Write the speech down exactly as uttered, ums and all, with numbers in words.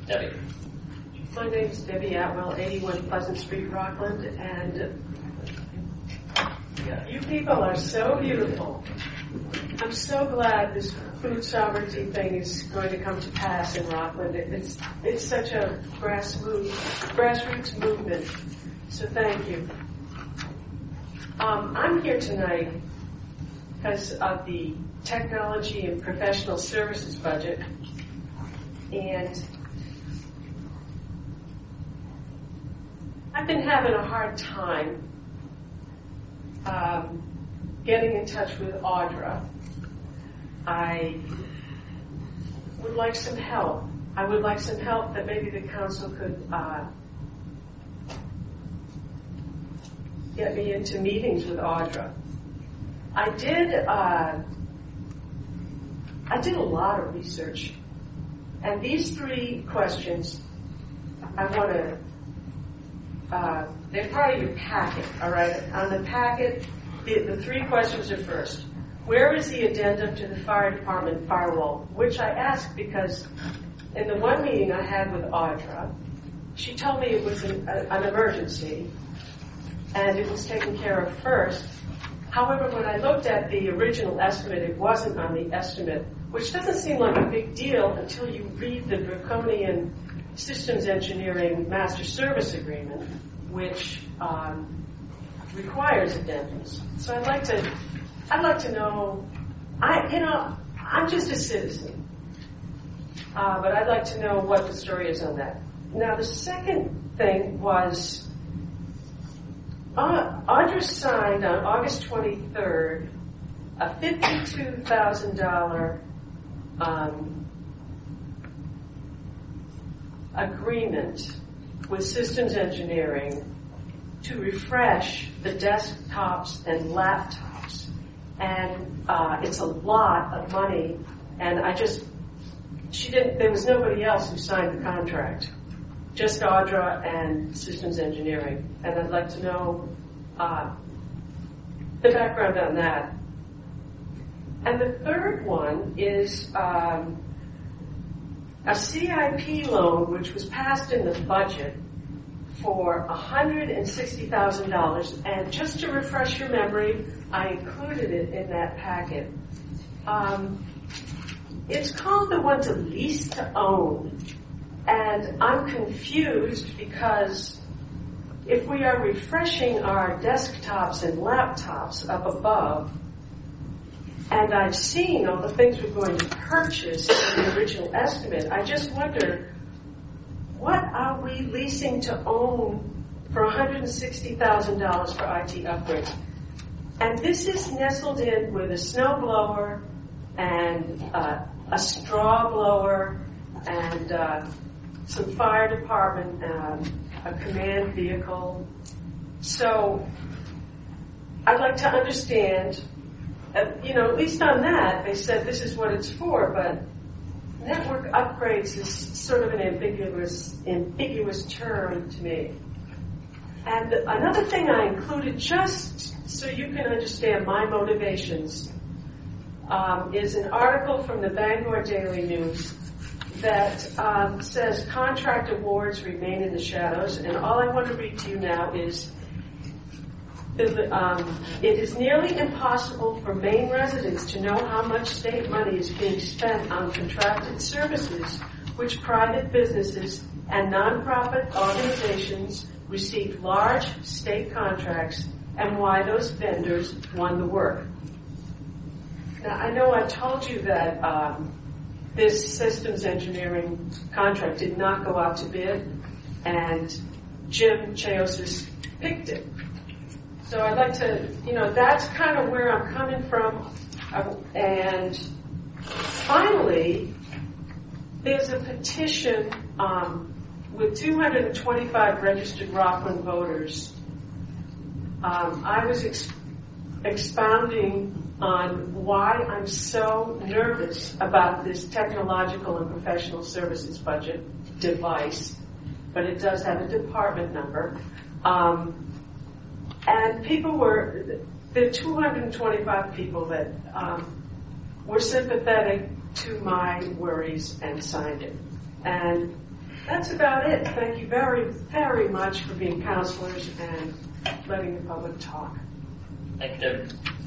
Debbie. My name is Debbie Atwell, eighty-one Pleasant Street, Rockland, and you people are so beautiful. I'm so glad this food sovereignty thing is going to come to pass in Rockland. It's it's such a grassroots grassroots movement. So thank you. Um, I'm here tonight because of the technology and professional services budget, and I've been having a hard time um, getting in touch with Audra. I would like some help. I would like some help that maybe the council could uh, get me into meetings with Audra. I did. Uh, I did a lot of research, and these three questions I want to. Uh, they're part of your packet, all right? On the packet, the, the three questions are first. Where is the addendum to the fire department firewall? Which I asked because in the one meeting I had with Audra, she told me it was an, a, an emergency and it was taken care of first. However, when I looked at the original estimate, it wasn't on the estimate, which doesn't seem like a big deal until you read the draconian Systems Engineering Master Service Agreement, which um, requires addendums. So I'd like to, I'd like to know. I, you know, I'm just a citizen, uh, but I'd like to know what the story is on that. Now, the second thing was, uh, Audra signed on August twenty-third a fifty-two thousand dollars um, agreement with Systems Engineering to refresh the desktops and laptops. And uh, it's a lot of money. And I just, she didn't, there was nobody else who signed the contract. Just Audra and Systems Engineering. And I'd like to know uh, the background on that. And the third one is um, a C I P loan, which was passed in the budget for one hundred sixty thousand dollars. And just to refresh your memory, I included it in that packet. Um, it's called the one to lease to own. And I'm confused because if we are refreshing our desktops and laptops up above, and I've seen all the things we're going to purchase in the original estimate, I just wonder, what are we leasing to own for one hundred sixty thousand dollars for I T upgrades? And this is nestled in with a snow blower and uh, a straw blower and uh, some fire department, um, a command vehicle. So I'd like to understand. Uh, you know, at least on that, they said this is what it's for, but network upgrades is sort of an ambiguous, ambiguous term to me. And another thing I included, just so you can understand my motivations, um, is an article from the Bangor Daily News that um, says contract awards remain in the shadows, and all I want to read to you now is Um, it is nearly impossible for Maine residents to know how much state money is being spent on contracted services which private businesses and nonprofit organizations receive large state contracts and why those vendors won the work. Now, I know I told you that um, this systems engineering contract did not go out to bid, and Jim Chaosis picked it. So I'd like to, you know, that's kind of where I'm coming from. Uh, and finally, there's a petition um, with two hundred twenty-five registered Rockland voters. Um, I was ex- expounding on why I'm so nervous about this technological and professional services budget device, but it does have a department number. Um, And people were, there are two hundred twenty-five people that um, were sympathetic to my worries and signed it. And That's about it. Thank you very, very much for being counselors and letting the public talk. Thank you, Debbie.